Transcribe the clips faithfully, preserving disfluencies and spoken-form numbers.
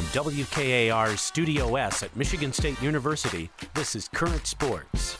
From W K A R's Studio S at Michigan State University, this is Current Sports.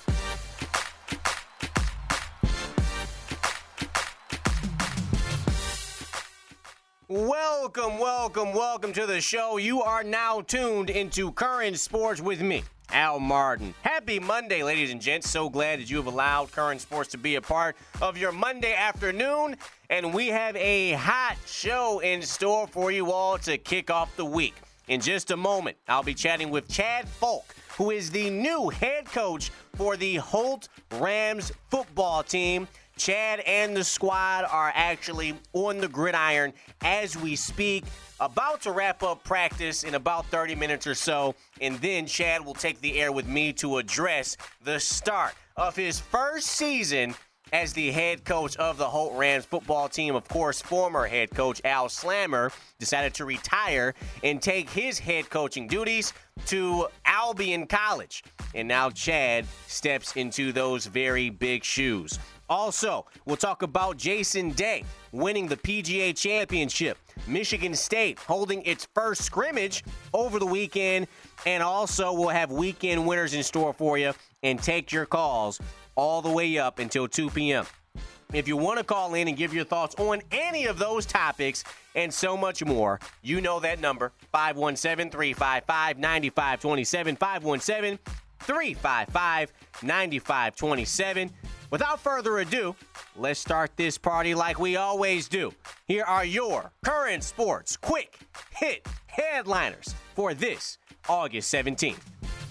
Welcome, welcome, welcome to the show. You are now tuned into Current Sports with me, Al Martin. Happy Monday, ladies and gents. So glad that you have allowed Current Sports to be a part of your Monday afternoon. And we have a hot show in store for you all to kick off the week. In just a moment, I'll be chatting with Chad Falk, who is the new head coach for the Holt Rams football team. Chad and the squad are actually on the gridiron as we speak, about to wrap up practice in about thirty minutes or so, and then Chad will take the air with me to address the start of his first season as the head coach of the Holt Rams football team. Of course, former head coach Al Slammer decided to retire and take his head coaching duties to Albion College, and now Chad steps into those very big shoes. Also, we'll talk about Jason Day winning the P G A Championship, Michigan State holding its first scrimmage over the weekend, and also we'll have weekend winners in store for you and take your calls all the way up until two p.m. If you want to call in and give your thoughts on any of those topics and so much more, you know that number, five one seven, three five five, nine five two seven, five one seven, three five five, nine five two seven. Without further ado, let's start this party like we always do. Here are your Current Sports quick hit headliners for this August seventeenth.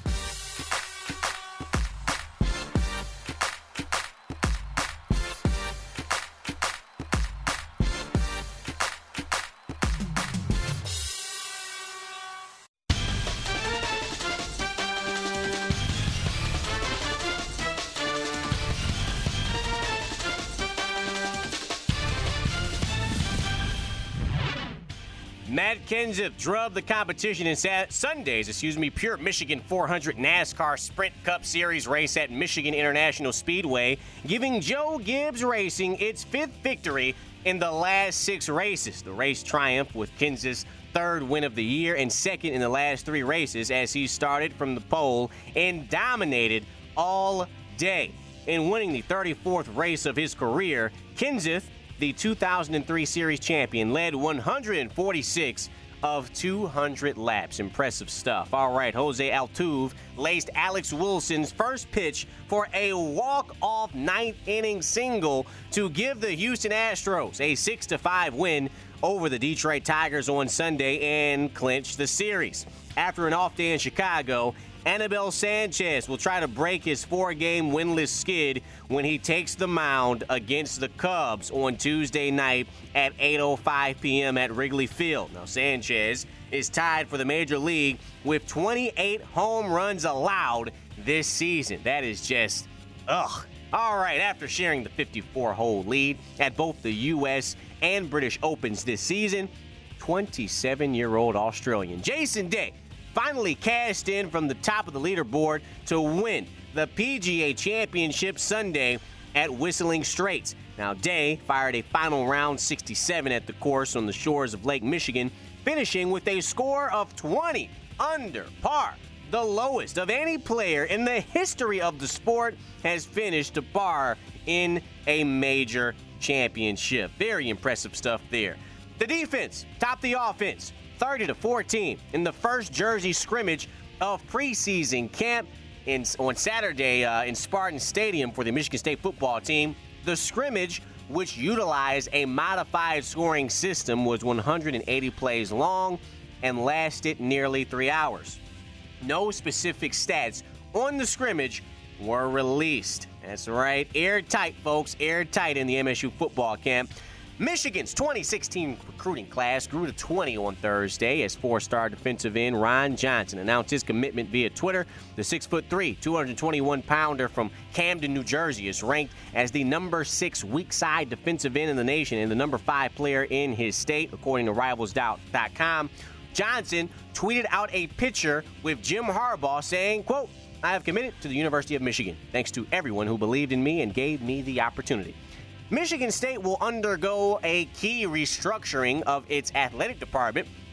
Matt Kenseth drubbed the competition in Sat- Sunday's, excuse me, Pure Michigan four hundred NASCAR Sprint Cup Series race at Michigan International Speedway, giving Joe Gibbs Racing its fifth victory in the last six races. The race triumphed with Kenseth's third win of the year and second in the last three races as he started from the pole and dominated all day. In winning the thirty-fourth race of his career, Kenseth, the two thousand three Series champion, led one hundred forty-six of two hundred laps. Impressive stuff. All right, Jose Altuve laced Alex Wilson's first pitch for a walk-off ninth-inning single to give the Houston Astros a six to five win over the Detroit Tigers on Sunday and clinch the series. After an off day in Chicago, Anibal Sanchez will try to break his four-game winless skid when he takes the mound against the Cubs on Tuesday night at eight oh five p.m. at Wrigley Field. Now, Sanchez is tied for the Major League with twenty-eight home runs allowed this season. That is just, ugh. All right, after sharing the fifty-four hole lead at both the U S and British Opens this season, twenty-seven-year-old Australian Jason Day finally cashed in from the top of the leaderboard to win the P G A Championship Sunday at Whistling Straits. Now, Day fired a final round sixty-seven at the course on the shores of Lake Michigan, finishing with a score of twenty under par. The lowest of any player in the history of the sport has finished to par in a major championship. Very impressive stuff there. The defense topped the offense, thirty to fourteen in the first Jersey scrimmage of preseason camp in, on Saturday uh, in Spartan Stadium for the Michigan State football team. The scrimmage, which utilized a modified scoring system, was one hundred eighty plays long and lasted nearly three hours. No specific stats on the scrimmage were released. That's right, airtight, folks, airtight in the M S U football camp. Michigan's twenty sixteen recruiting class grew to twenty on Thursday as four-star defensive end Ron Johnson announced his commitment via Twitter. The six foot three, two hundred twenty-one pounder from Camden, New Jersey is ranked as the number six weak side defensive end in the nation and the number five player in his state, according to Rivals dot com. Johnson tweeted out a picture with Jim Harbaugh saying, quote, "I have committed to the University of Michigan. Thanks to everyone who believed in me and gave me the opportunity." Michigan State will undergo a key restructuring of its athletic department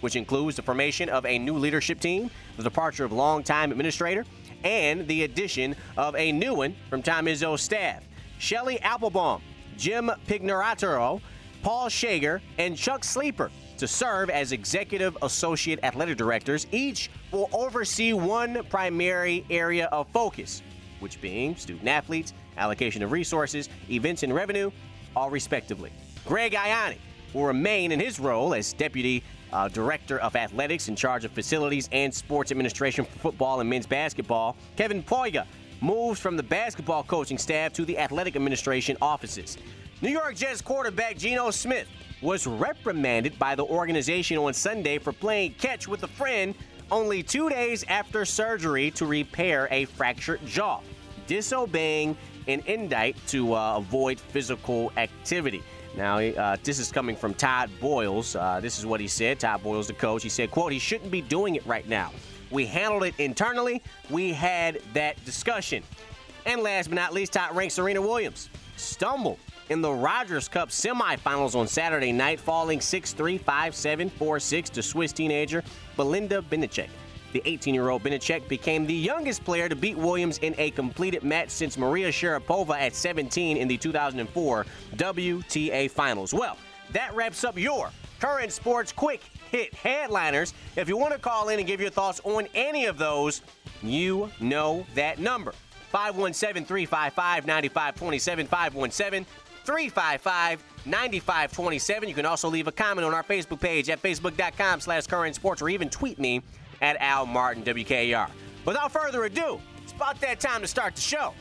which includes the formation of a new leadership team, the departure of longtime administrator, and the addition of a new one from Tom Izzo's staff. Shelley Applebaum, Jim Pignataro, Paul Shager, and Chuck Sleeper to serve as executive associate athletic directors. Each will oversee one primary area of focus, which being student athletes, allocation of resources, events and revenue, all respectively. Greg Ianni will remain in his role as deputy uh, director of athletics in charge of facilities and sports administration for football and men's basketball. Kevin Poiga moves from the basketball coaching staff to the athletic administration offices. New York Jets quarterback Geno Smith was reprimanded by the organization on Sunday for playing catch with a friend only two days after surgery to repair a fractured jaw, disobeying an indict to uh, avoid physical activity. Now, uh, this is coming from Todd Boyles. Uh, this is what he said. Todd Boyles, the coach, he said, quote, "He shouldn't be doing it right now. We handled it internally. We had that discussion." And last but not least, top-ranked Serena Williams stumbled in the Rogers Cup semifinals on Saturday night, falling six three, five seven, four six to Swiss teenager Belinda Bencic. The eighteen-year-old Bencic became the youngest player to beat Williams in a completed match since Maria Sharapova at seventeen in the two thousand four W T A Finals. Well, that wraps up your current sports quick hit headliners. If you want to call in and give your thoughts on any of those, you know that number. five one seven, three five five, nine five two seven, five one seven, three five five, nine five two seven. You can also leave a comment on our Facebook page at facebook.com slash current sports or even tweet me at Al Martin W K A R. Without further ado, it's about that time to start the show.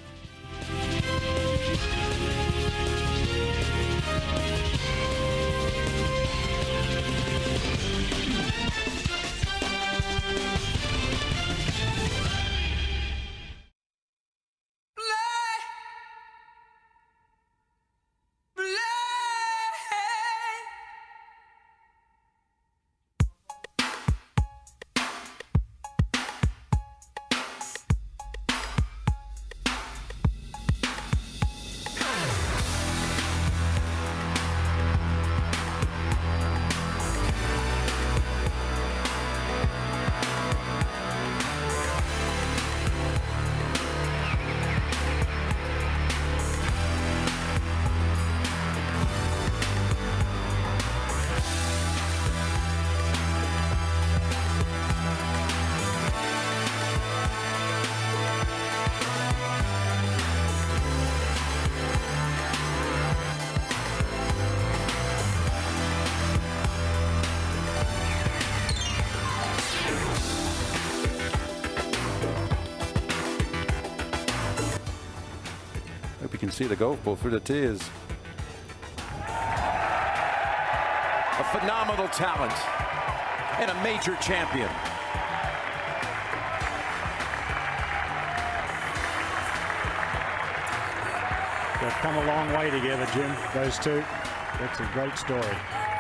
See the goal pull through the tears. A phenomenal talent and a major champion. They've come a long way together, Jim, those two. That's a great story.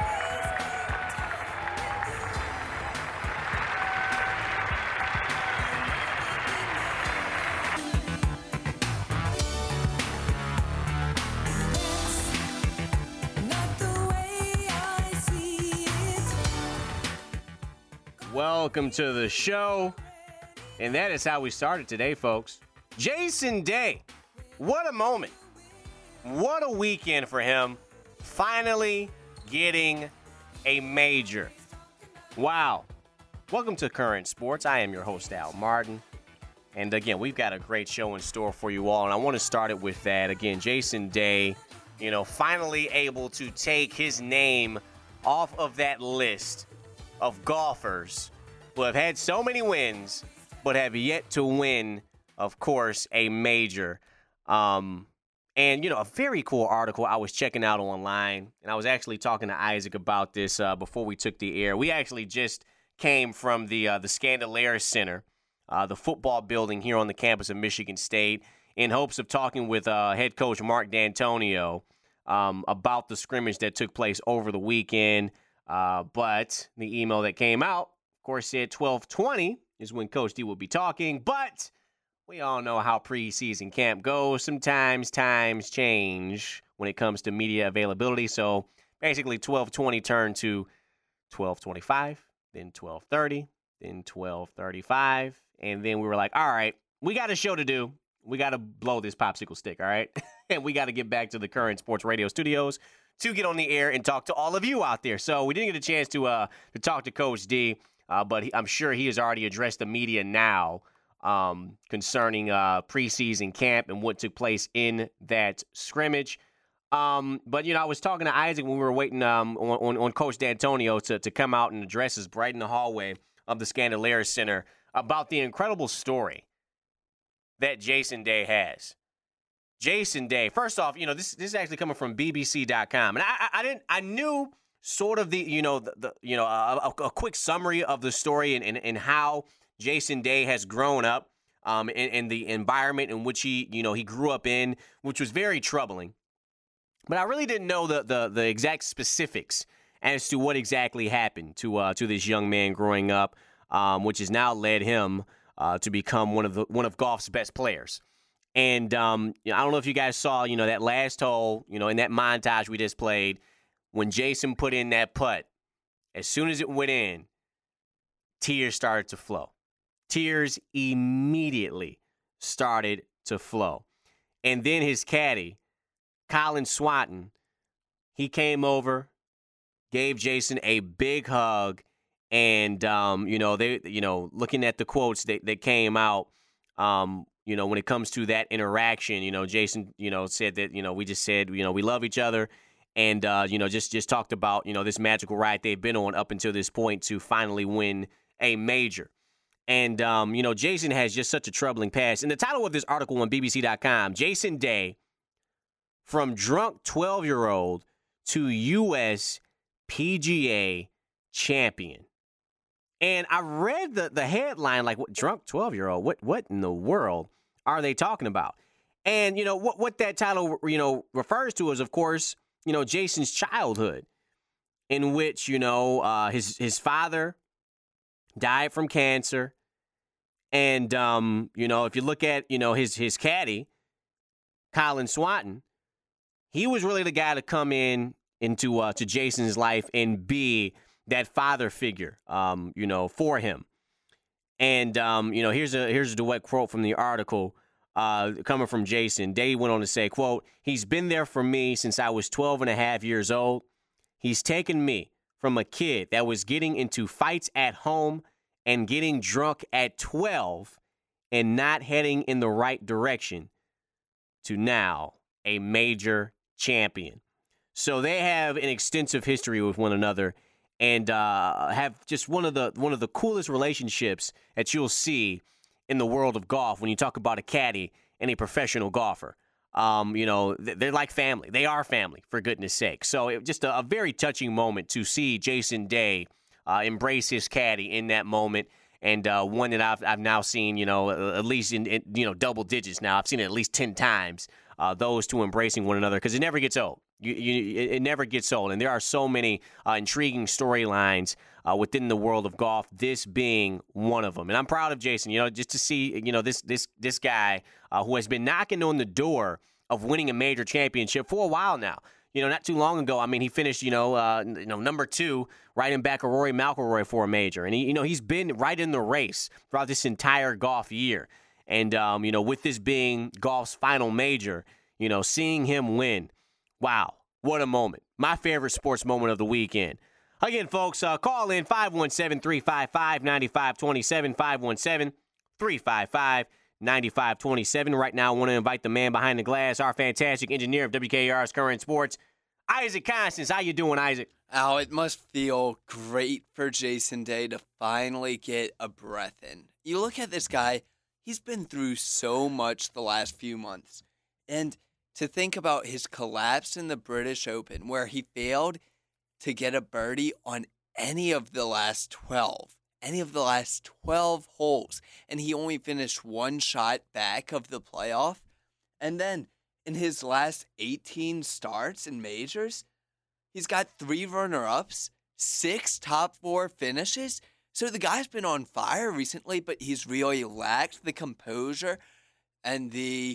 Welcome to the show. And that is how we started today, folks. Jason Day. What a moment. What a weekend for him. Finally getting a major. Wow. Welcome to Current Sports. I am your host, Al Martin. And again, we've got a great show in store for you all. And I want to start it with that. Again, Jason Day, you know, finally able to take his name off of that list of golfers who have had so many wins, but have yet to win, of course, a major. Um, and, you know, a very cool article I was checking out online, and I was actually talking to Isaac about this uh, before we took the air. We actually just came from the uh, the Scandalaire Center, uh, the football building here on the campus of Michigan State, in hopes of talking with uh, head coach Mark D'Antonio um, about the scrimmage that took place over the weekend. Uh, but the email that came out, of course, said twelve twenty is when Coach D will be talking. But we all know how preseason camp goes. Sometimes times change when it comes to media availability. So basically twelve twenty turned to twelve twenty-five, then twelve thirty, then twelve thirty-five, and then we were like, all right, we got a show to do. We got to blow this popsicle stick, all right? And we got to get back to the Current Sports Radio studios to get on the air and talk to all of you out there. So we didn't get a chance to uh, to talk to Coach D, uh, but he, I'm sure he has already addressed the media now um, concerning uh, preseason camp and what took place in that scrimmage. Um, but, you know, I was talking to Isaac when we were waiting um, on, on, on Coach D'Antonio to, to come out and address us right in the hallway of the Scandalaris Center about the incredible story that Jason Day has. Jason Day, first off, you know, this this is actually coming from B B C dot com, and I, I, I didn't I knew sort of the you know the, the you know a, a quick summary of the story and, and, and how Jason Day has grown up um in, in the environment in which he you know he grew up in, which was very troubling. But I really didn't know the the, the exact specifics as to what exactly happened to uh, to this young man growing up, um, which has now led him Uh, to become one of the one of golf's best players. And um, you know, I don't know if you guys saw, you know, that last hole, you know, in that montage we just played, when Jason put in that putt, as soon as it went in, tears started to flow. Tears immediately started to flow. And then his caddy, Colin Swanton, he came over, gave Jason a big hug. And, um, you know, they, you know, looking at the quotes that, that came out, um, you know, when it comes to that interaction, you know, Jason, you know, said that, you know, we just said, you know, we love each other. And, uh, you know, just, just talked about, you know, this magical ride they've been on up until this point to finally win a major. And, um, you know, Jason has just such a troubling past. And the title of this article on B B C dot com, Jason Day, from drunk twelve-year-old to U S P G A champion. And I read the, the headline, like, what, drunk twelve-year-old? What what in the world are they talking about? And, you know, what, what that title, you know, refers to is, of course, you know, Jason's childhood, in which, you know, uh, his his father died from cancer. And, um, you know, if you look at, you know, his, his caddy, Colin Swanton, he was really the guy to come in into uh, to Jason's life and be that father figure, um, you know, for him. And, um, you know, here's a here's a direct quote from the article uh, coming from Jason. Day went on to say, quote, "He's been there for me since I was twelve and a half years old. He's taken me from a kid that was getting into fights at home and getting drunk at twelve and not heading in the right direction to now a major champion." So they have an extensive history with one another, and uh, have just one of the one of the coolest relationships that you'll see in the world of golf when you talk about a caddy and a professional golfer. Um, you know, they're like family. They are family, for goodness sake. So it, just a, a very touching moment to see Jason Day uh, embrace his caddy in that moment, and uh, one that I've I've now seen, you know, at least in, in you know double digits now. I've seen it at least ten times. Uh, those two embracing one another, because it never gets old. You, you, it never gets old, and there are so many uh, intriguing storylines uh, within the world of golf. This being one of them, and I'm proud of Jason. You know, just to see, you know, this this this guy uh, who has been knocking on the door of winning a major championship for a while now. You know, not too long ago. I mean, he finished, you know, uh, you know, number two, right in back of Rory McIlroy for a major, and he, you know, he's been right in the race throughout this entire golf year. And um, you know, with this being golf's final major, you know, seeing him win. Wow, what a moment. My favorite sports moment of the weekend. Again, folks, uh, call in five one seven, three five five, nine five two seven, five one seven, three five five, nine five two seven. Right now, I want to invite the man behind the glass, our fantastic engineer of W K R's Current Sports, Isaac Constance. How you doing, Isaac? Oh, it must feel great for Jason Day to finally get a breath in. You look at this guy, he's been through so much the last few months. And to think about his collapse in the British Open, where he failed to get a birdie on any of the last twelve, any of the last twelve holes, and he only finished one shot back of the playoff. And then in his last eighteen starts in majors, he's got three runner-ups, six top four finishes. So the guy's been on fire recently, but he's really lacked the composure and the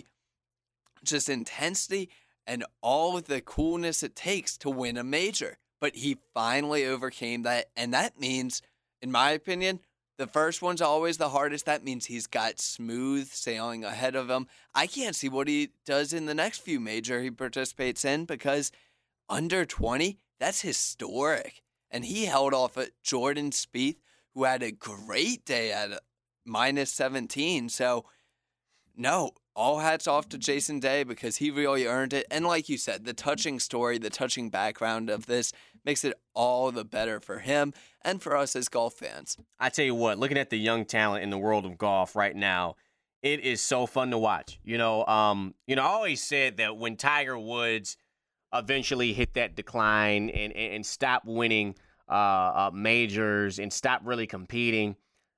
just intensity and all of the coolness it takes to win a major. But he finally overcame that, and that means in my opinion, the first one's always the hardest. That means he's got smooth sailing ahead of him. I can't see what he does in the next few major he participates in because under twenty, that's historic. And he held off at Jordan Spieth, who had a great day at minus seventeen. So, no, all hats off to Jason Day because he really earned it. And like you said, the touching story, the touching background of this makes it all the better for him and for us as golf fans. I tell you what, looking at the young talent in the world of golf right now, it is so fun to watch. You know, um, you know, I always said that when Tiger Woods eventually hit that decline and, and, and stopped winning uh, uh, majors and stopped really competing,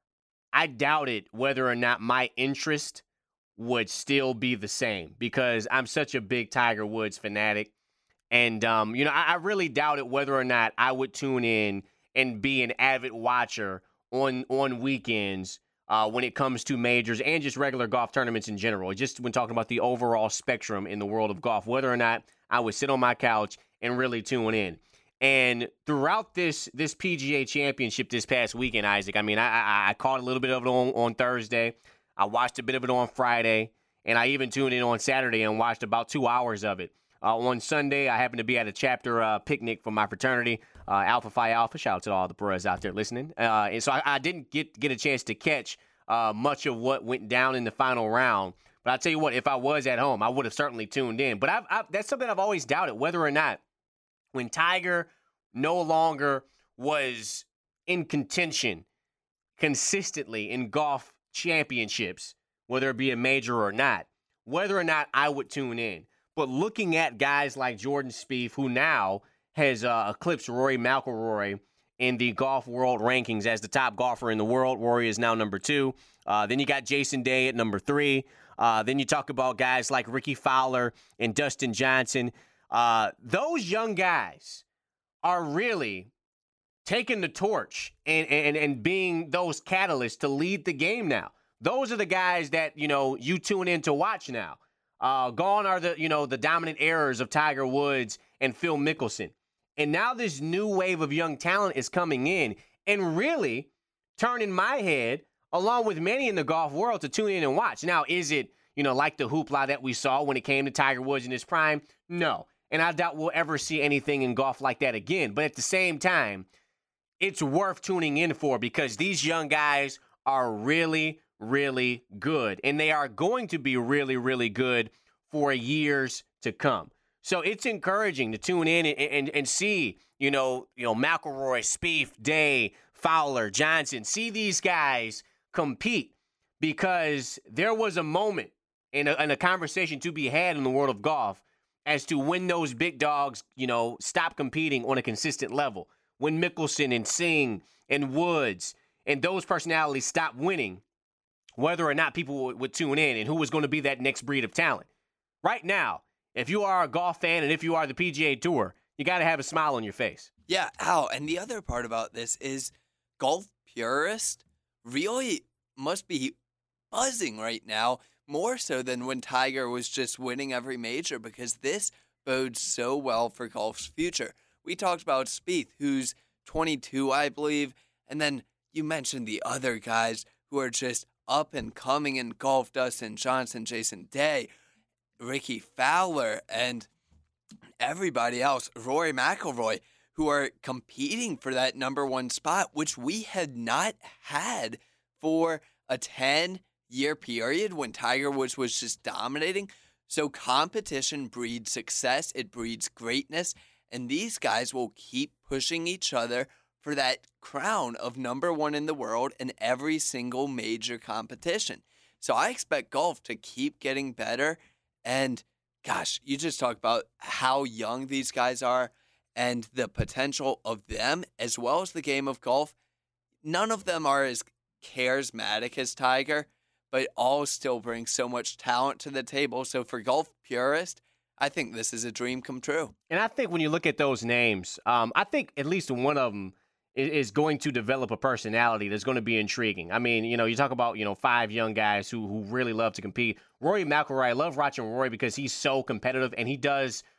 I doubted whether or not my interest would still be the same because I'm such a big Tiger Woods fanatic. And, um, you know, I, I really doubted whether or not I would tune in and be an avid watcher on on weekends uh, when it comes to majors and just regular golf tournaments in general. Just when talking about the overall spectrum in the world of golf, whether or not I would sit on my couch and really tune in. And throughout this this P G A Championship this past weekend, Isaac, I mean, I, I, I caught a little bit of it on, on Thursday. I watched a bit of it on Friday, and I even tuned in on Saturday and watched about two hours of it. Uh, on Sunday, I happened to be at a chapter uh, picnic for my fraternity, uh, Alpha Phi Alpha. Shout out to all the bros out there listening. Uh, and so I, I didn't get get a chance to catch uh, much of what went down in the final round. But I'll tell you what, if I was at home, I would have certainly tuned in. But I've, I've, that's something I've always doubted, whether or not when Tiger no longer was in contention consistently in golf championships, whether it be a major or not, whether or not I would tune in. But looking at guys like Jordan Spieth, who now has uh, eclipsed Rory McIlroy in the golf world rankings as the top golfer in the world. Rory is now number two. Uh, then you got Jason Day at number three. Uh, then you talk about guys like Ricky Fowler and Dustin Johnson. Uh, those young guys are really taking the torch and, and, and being those catalysts to lead the game now. Those are the guys that, you know, you tune in to watch now. Uh, gone are the, you know, the dominant errors of Tiger Woods and Phil Mickelson. And now this new wave of young talent is coming in and really turning my head, along with many in the golf world, to tune in and watch. Now, is it, you know, like the hoopla that we saw when it came to Tiger Woods in his prime? No. And I doubt we'll ever see anything in golf like that again. But at the same time, it's worth tuning in for because these young guys are really, really good. And they are going to be really, really good for years to come. So it's encouraging to tune in and, and, and see, you know, you know, McIlroy, Spieth, Day, Fowler, Johnson, see these guys compete because there was a moment in a, in a conversation to be had in the world of golf as to when those big dogs, you know, stop competing on a consistent level. When Mickelson and Singh and Woods and those personalities stopped winning, whether or not people would, would tune in and who was going to be that next breed of talent. Right now, if you are a golf fan and if you are the P G A Tour, you got to have a smile on your face. Yeah, Al, and the other part about this is golf purists really must be buzzing right now, more so than when Tiger was just winning every major, because this bodes so well for golf's future. We talked about Spieth, who's twenty-two, I believe, and then you mentioned the other guys who are just up and coming in golf, Dustin Johnson, Jason Day, Ricky Fowler, and everybody else, Rory McIlroy, who are competing for that number one spot, which we had not had for a ten-year period when Tiger Woods was just dominating. So competition breeds success, it breeds greatness, and these guys will keep pushing each other for that crown of number one in the world in every single major competition. So I expect golf to keep getting better. And gosh, you just talk about how young these guys are and the potential of them as well as the game of golf. None of them are as charismatic as Tiger, but all still bring so much talent to the table. So for golf purists, I think this is a dream come true. And I think when you look at those names, um, I think at least one of them is, is going to develop a personality that's going to be intriguing. I mean, you know, you talk about, you know, five young guys who who really love to compete. Rory McIlroy, I love watching Rory because he's so competitive and he does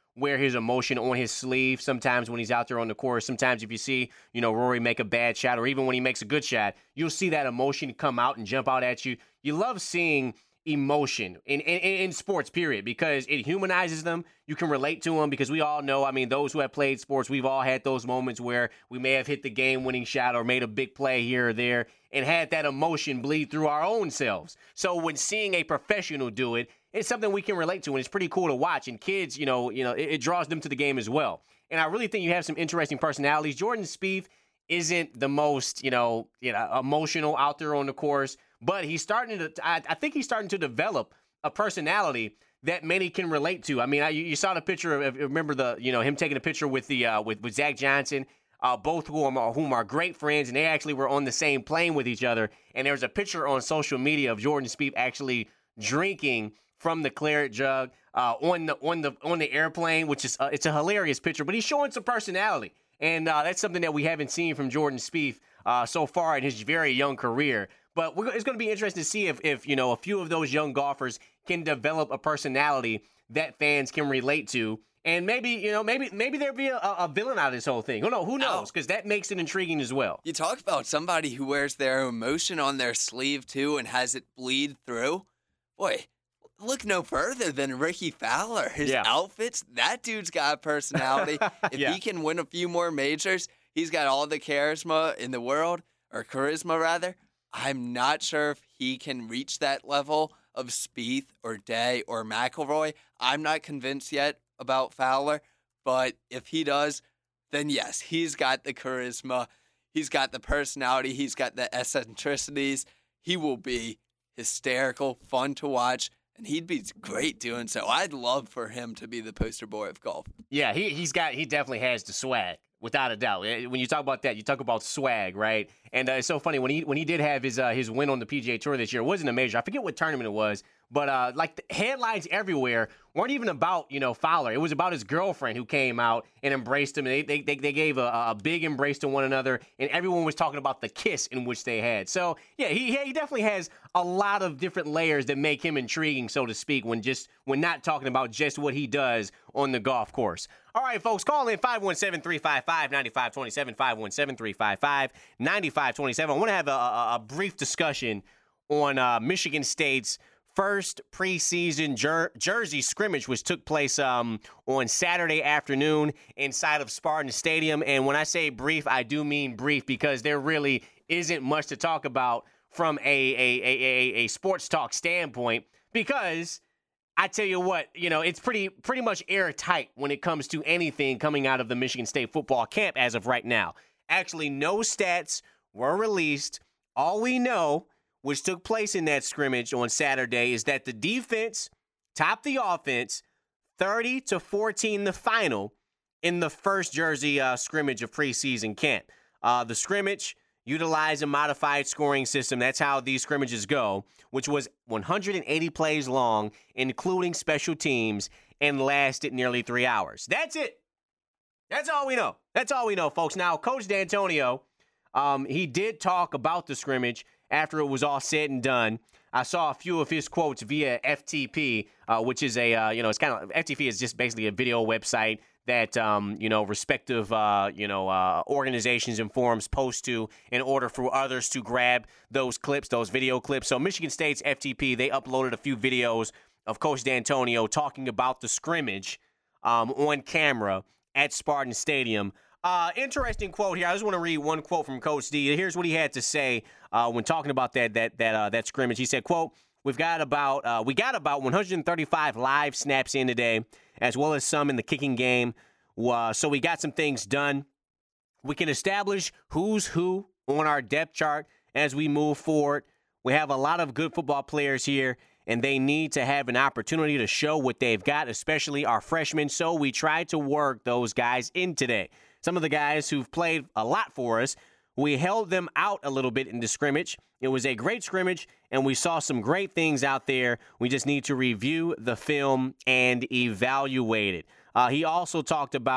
wear his emotion on his sleeve sometimes when he's out there on the course. Sometimes if you see, you know, Rory make a bad shot or even when he makes a good shot, you'll see that emotion come out and jump out at you. You love seeing emotion in, in, in sports, period, because it humanizes them. You can relate to them because we all know, I mean, those who have played sports, we've all had those moments where we may have hit the game-winning shot or made a big play here or there and had that emotion bleed through our own selves. So when seeing a professional do it, it's something we can relate to, and it's pretty cool to watch. And kids, you know, you know, it, it draws them to the game as well. And I really think you have some interesting personalities. Jordan Spieth isn't the most, you know, you know, emotional out there on the course, but he's starting to, I, I think he's starting to develop a personality that many can relate to. I mean, I, you saw the picture of, remember the, you know, him taking a picture with the, uh, with, with Zach Johnson, uh, both of whom are, whom are great friends, and they actually were on the same plane with each other. And there was a picture on social media of Jordan Spieth actually drinking from the claret jug uh, on the on the on the airplane, which is uh, it's a hilarious picture. But he's showing some personality, and uh, that's something that we haven't seen from Jordan Spieth uh, so far in his very young career. But we're, it's going to be interesting to see if if you know a few of those young golfers can develop a personality that fans can relate to, and maybe you know maybe maybe there'll be a, a villain out of this whole thing. Who knows? Who knows? Because that makes it intriguing as well. You talk about somebody who wears their emotion on their sleeve too and has it bleed through. Boy. Look no further than Ricky Fowler. His yeah. outfits, that dude's got a personality. If yeah. he can win a few more majors, he's got all the charisma in the world, or charisma rather. I'm not sure if he can reach that level of Spieth or Day or McIlroy. I'm not convinced yet about Fowler, but if he does, then yes, he's got the charisma. He's got the personality. He's got the eccentricities. He will be hysterical, fun to watch. And he'd be great doing so. I'd love for him to be the poster boy of golf. Yeah, he he's got he definitely has the swag, without a doubt. When you talk about that, you talk about swag, right? And uh, it's so funny when he when he did have his uh, his win on the P G A Tour this year. It wasn't a major. I forget what tournament it was, but uh, like the headlines everywhere weren't even about you know Fowler. It was about his girlfriend who came out and embraced him. And they they they, they gave a, a big embrace to one another, and everyone was talking about the kiss in which they had. So yeah, he he definitely has a lot of different layers that make him intriguing, so to speak, when just when not talking about just what he does on the golf course. All right, folks, call in five one seven, three five five, nine five two seven, five one seven, three five five, nine five two seven. I want to have a, a, a brief discussion on uh, Michigan State's first preseason jer- jersey scrimmage, which took place um, on Saturday afternoon inside of Spartan Stadium. And when I say brief, I do mean brief because there really isn't much to talk about from a, a, a, a, a sports talk standpoint, because I tell you what, you know, it's pretty pretty much airtight when it comes to anything coming out of the Michigan State football camp as of right now. Actually, no stats were released. All we know, which took place in that scrimmage on Saturday, is that the defense topped the offense thirty to fourteen the final in the first jersey uh, scrimmage of preseason camp. Uh, the scrimmage utilized a modified scoring system. That's how these scrimmages go, which was one hundred eighty plays long, including special teams, and lasted nearly three hours. That's it. That's all we know. That's all we know, folks. Now, Coach D'Antonio, um, he did talk about the scrimmage after it was all said and done. I saw a few of his quotes via F T P, uh, which is a, uh, you know, it's kind of, F T P is just basically a video website that, um, you know, respective, uh, you know, uh, organizations and forums post to in order for others to grab those clips, those video clips. So Michigan State's F T P, they uploaded a few videos of Coach D'Antonio talking about the scrimmage um, on camera at Spartan Stadium. Uh, interesting quote here. I just want to read one quote from Coach D. Here's what he had to say uh, when talking about that that that uh, that scrimmage. He said, "Quote: We've got about uh, we got about one hundred thirty-five live snaps in today, as well as some in the kicking game. Uh, so we got some things done. We can establish who's who on our depth chart as we move forward. We have a lot of good football players here, and they need to have an opportunity to show what they've got, especially our freshmen. So we tried to work those guys in today. Some of the guys who've played a lot for us, we held them out a little bit in the scrimmage. It was a great scrimmage, and we saw some great things out there. We just need to review the film and evaluate it." Uh, he also talked about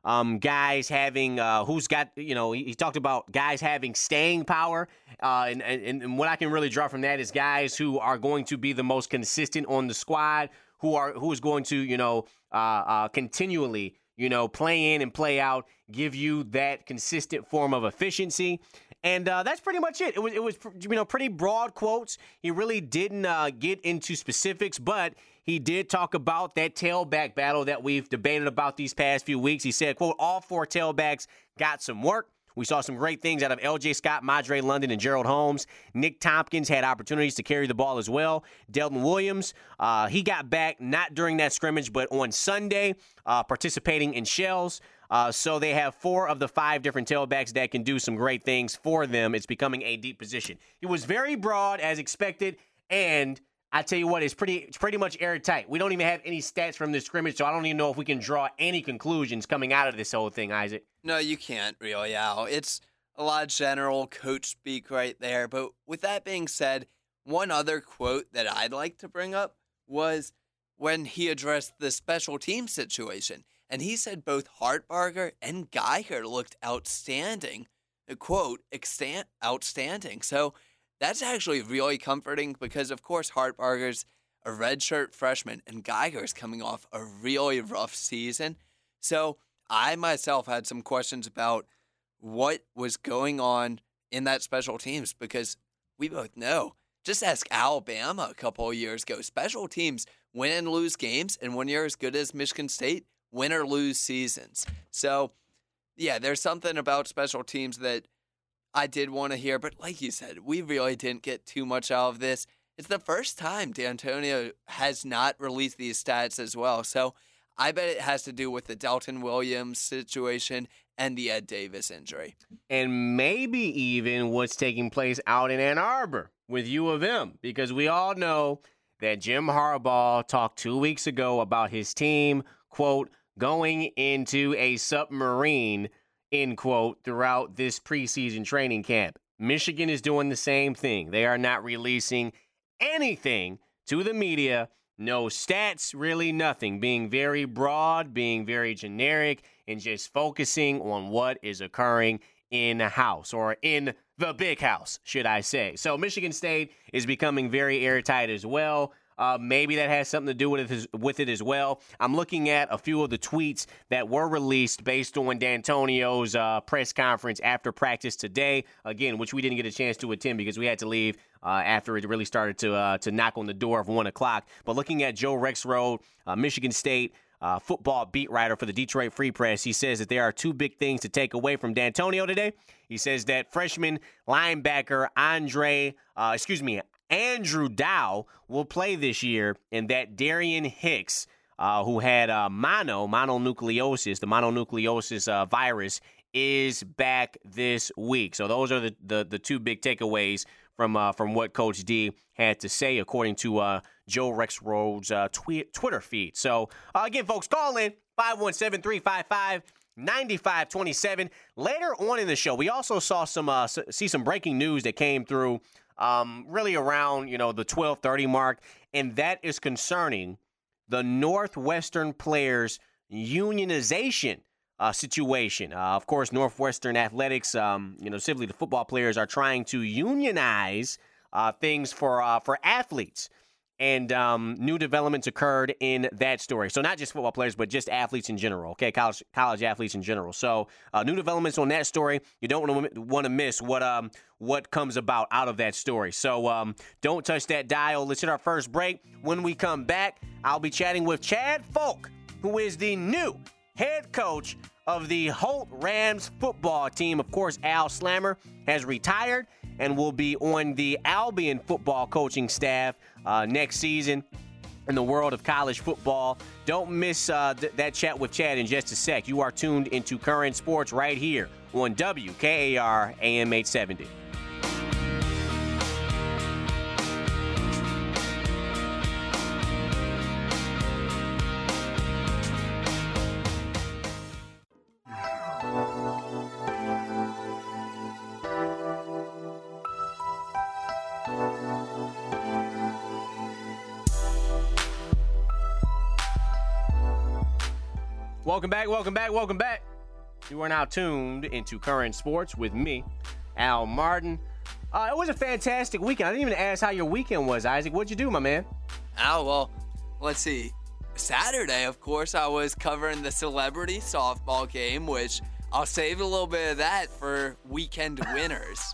um, guys having uh, who's got, you know, he, he talked about guys having staying power. Uh, and, and, and what I can really draw from that is guys who are going to be the most consistent on the squad, who are who is going to, you know, uh, uh, continually, you know, play in and play out, give you that consistent form of efficiency. And uh, that's pretty much it. It was, it was, you know, pretty broad quotes. He really didn't uh, get into specifics, but he did talk about that tailback battle that we've debated about these past few weeks. He said, quote, all four tailbacks got some work. We saw some great things out of L J Scott, Madre London, and Gerald Holmes. Nick Tompkins had opportunities to carry the ball as well. Delton Williams, uh, he got back not during that scrimmage, but on Sunday, uh, participating in shells. Uh, so they have four of the five different tailbacks that can do some great things for them. It's becoming a deep position. It was very broad as expected, and I tell you what, it's pretty it's pretty much airtight. We don't even have any stats from this scrimmage, so I don't even know if we can draw any conclusions coming out of this whole thing, Isaac. No, you can't really, Al. It's a lot of general coach speak right there. But with that being said, one other quote that I'd like to bring up was when he addressed the special team situation. And he said both Hartbarger and Geiger looked outstanding. Quote, extant, outstanding. So that's actually really comforting because, of course, Hartbarger's a redshirt freshman and Geiger's coming off a really rough season. So I myself had some questions about what was going on in that special teams because we both know. Just ask Alabama a couple of years ago. Special teams win and lose games, and when you're as good as Michigan State, win or lose seasons. So, yeah, there's something about special teams that I did want to hear. But like you said, we really didn't get too much out of this. It's the first time D'Antonio has not released these stats as well. So I bet it has to do with the Delton Williams situation and the Ed Davis injury. And maybe even what's taking place out in Ann Arbor with U of M. Because we all know that Jim Harbaugh talked two weeks ago about his team, quote, going into a submarine, end quote, throughout this preseason training camp. Michigan is doing the same thing. They are not releasing anything to the media. No stats, really nothing. Being very broad, being very generic, and just focusing on what is occurring in the house, or in the big house, should I say. So Michigan State is becoming very airtight as well. Uh, maybe that has something to do with it, with it as well. I'm looking at a few of the tweets that were released based on D'Antonio's uh, press conference after practice today, again, which we didn't get a chance to attend because we had to leave uh, after it really started to uh, to knock on the door of one o'clock. But looking at Joe Rexrode, uh, Michigan State uh, football beat writer for the Detroit Free Press, he says that there are two big things to take away from D'Antonio today. He says that freshman linebacker Andre, uh, excuse me, Andrew Dow will play this year, and that Darian Hicks, uh, who had uh, mono, mononucleosis, the mononucleosis uh, virus, is back this week. So those are the, the, the two big takeaways from uh, from what Coach D had to say, according to uh, Joe Rexrode's uh, twi- Twitter feed. So, uh, again, folks, call in five one seven, three five five, nine five two seven. Later on in the show, we also saw some uh, see some breaking news that came through Um, really around, you know, the twelve thirty mark, and that is concerning the Northwestern players' unionization uh, situation. Uh, of course, Northwestern Athletics, um, you know, simply the football players are trying to unionize uh, things for uh, for athletes. And um, new developments occurred in that story. So not just football players, but just athletes in general, okay, college college athletes in general. So uh, new developments on that story. You don't want to want to miss what um what comes about out of that story. So um, don't touch that dial. Let's hit our first break. When we come back, I'll be chatting with Chad Folk, who is the new head coach of the Holt Rams football team. Of course, Al Slammer has retired and will be on the Albion football coaching staff uh, next season in the world of college football. Don't miss uh, th- that chat with Chad in just a sec. You are tuned into Current Sports right here on W K A R A M eight seventy. Welcome back, welcome back, welcome back. You are now tuned into Current Sports with me, Al Martin. Uh, it was a fantastic weekend. I didn't even ask how your weekend was, Isaac. What'd you do, my man? Oh, well, let's see. Saturday, of course, I was covering the celebrity softball game, which I'll save a little bit of that for weekend winners.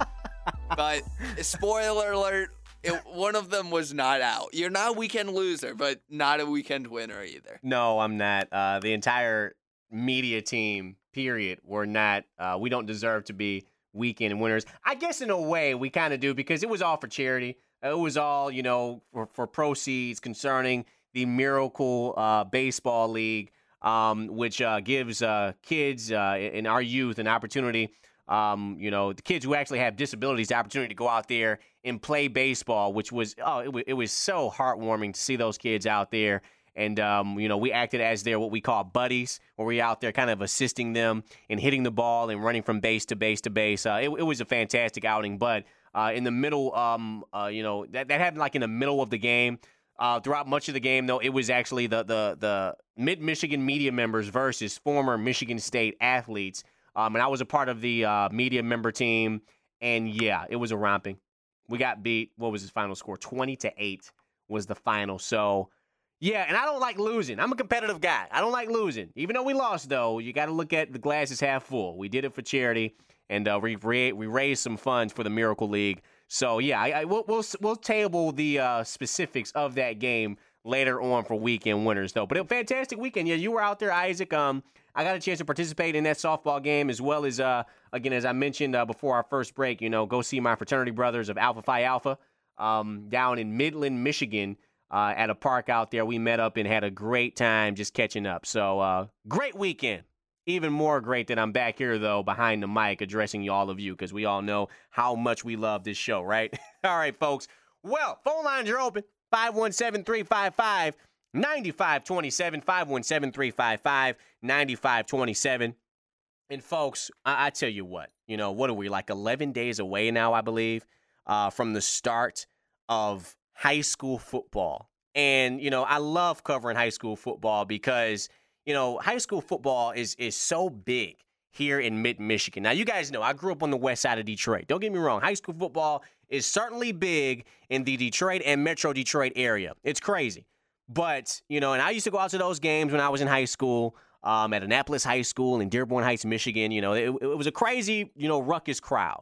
But spoiler alert, it, one of them was not out. You're not a weekend loser, but not a weekend winner either. No, I'm not. Uh, the entire media team, period, were not. Uh, we don't deserve to be weekend winners. I guess in a way we kind of do because it was all for charity. It was all, you know, for, for proceeds concerning the Miracle uh, Baseball League, um, which uh, gives uh, kids uh, in our youth an opportunity. Um, you know, the kids who actually have disabilities, the opportunity to go out there and play baseball, which was, oh, it, w- it was so heartwarming to see those kids out there. And, um, you know, we acted as their what we call buddies, where we out there kind of assisting them in hitting the ball and running from base to base to base. Uh, it, it was a fantastic outing. But uh, in the middle, um, uh, you know, that, that happened like in the middle of the game. Uh, throughout much of the game, though, it was actually the the, the Mid-Michigan media members versus former Michigan State athletes. Um, and I was a part of the uh, media member team, and yeah, it was a romping. We got beat. What was his final score? twenty to eight was the final. So, yeah, and I don't like losing. I'm a competitive guy. I don't like losing. Even though we lost, though, you got to look at the glass is half full. We did it for charity, and uh, we we raised some funds for the Miracle League. So, yeah, I, I, we'll, we'll we'll table the uh, specifics of that game later on for weekend winners, though. But a fantastic weekend. Yeah, you were out there, Isaac. Um. I got a chance to participate in that softball game as well as, uh, again, as I mentioned uh, before our first break, you know, go see my fraternity brothers of Alpha Phi Alpha um, down in Midland, Michigan uh, at a park out there. We met up and had a great time just catching up. So uh, great weekend. Even more great that I'm back here, though, behind the mic addressing you, all of you, because we all know how much we love this show, right? All right, folks. Well, phone lines are open. five one seven, three five five, nine five two seven, five one seven, three five five, nine five two seven. And folks, I, I tell you what, you know, what are we, like eleven days away now, I believe, uh, from the start of high school football. And, you know, I love covering high school football because, you know, high school football is is so big here in mid-Michigan. Now, you guys know I grew up on the west side of Detroit. Don't get me wrong. High school football is certainly big in the Detroit and Metro Detroit area. It's crazy. But, you know, and I used to go out to those games when I was in high school um, at Annapolis High School in Dearborn Heights, Michigan. You know, it, it was a crazy, you know, ruckus crowd.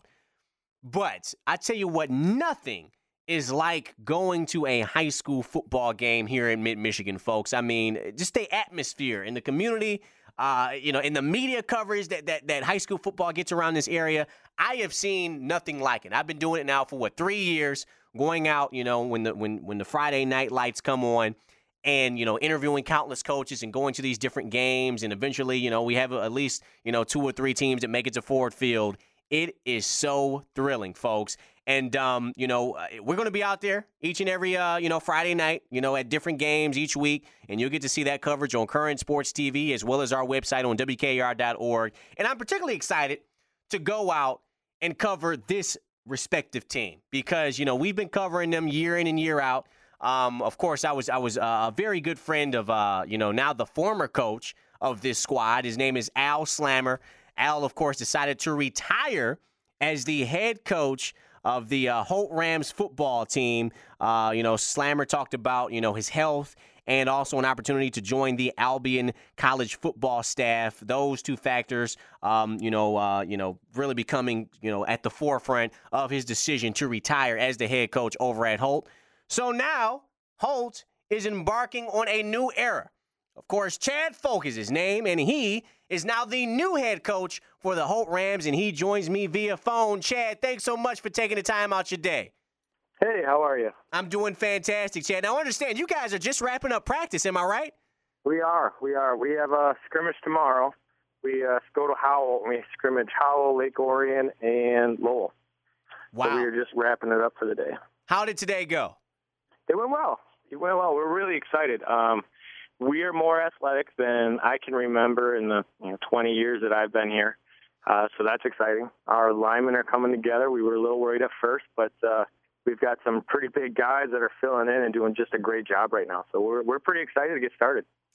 But I tell you what, nothing is like going to a high school football game here in mid-Michigan, folks. I mean, just the atmosphere in the community, uh, you know, in the media coverage that, that, that high school football gets around this area. I have seen nothing like it. I've been doing it now for, what, three years, going out, you know, when the when when the Friday night lights come on. And, you know, interviewing countless coaches and going to these different games. And eventually, you know, we have at least, you know, two or three teams that make it to Ford Field. It is so thrilling, folks. And, um, you know, we're going to be out there each and every, uh, you know, Friday night, you know, at different games each week. And you'll get to see that coverage on Current Sports T V as well as our website on W K R dot org. And I'm particularly excited to go out and cover this respective team because, you know, we've been covering them year in and year out. Um, of course, I was I was uh, a very good friend of, uh, you know, now the former coach of this squad. His name is Al Slammer. Al, of course, decided to retire as the head coach of the uh, Holt Rams football team. Uh, you know, Slammer talked about, you know, his health and also an opportunity to join the Albion college football staff. Those two factors, um, you know, uh, you know, really becoming, you know, at the forefront of his decision to retire as the head coach over at Holt. So now Holt is embarking on a new era. Of course, Chad Folk is his name, and he is now the new head coach for the Holt Rams, and he joins me via phone. Chad, thanks so much for taking the time out your day. Hey, how are you? I'm doing fantastic, Chad. Now, I understand you guys are just wrapping up practice, am I right? We are. We are. We have a scrimmage tomorrow. We uh, go to Howell, and we scrimmage Howell, Lake Orion, and Lowell. Wow. So we are just wrapping it up for the day. How did today go? It went well. It went well. We're really excited. Um, we are more athletic than I can remember in the you know, twenty years that I've been here. Uh, so that's exciting. Our linemen are coming together. We were a little worried at first, but uh, we've got some pretty big guys that are filling in and doing just a great job right now. So we're we're pretty excited to get started.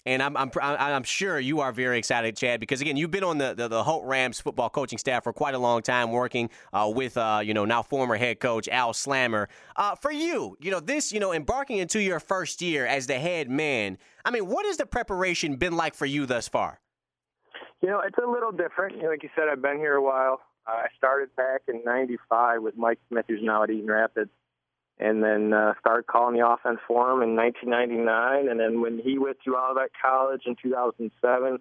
And I'm, I'm I'm sure you are very excited, Chad, because again, you've been on the, the, the Holt Rams football coaching staff for quite a long time, working uh, with uh, you know now former head coach Al Slammer. Uh, for you, you know this, you know, embarking into your first year as the head man. I mean, what has the preparation been like for you thus far? You know, it's a little different. You know, like you said, I've been here a while. Uh, I started back in ninety-five with Mike Smith, who's now at Eaton Rapids. And then uh, started calling the offense for him in nineteen ninety-nine. And then when he went to Olivet College in two thousand seven,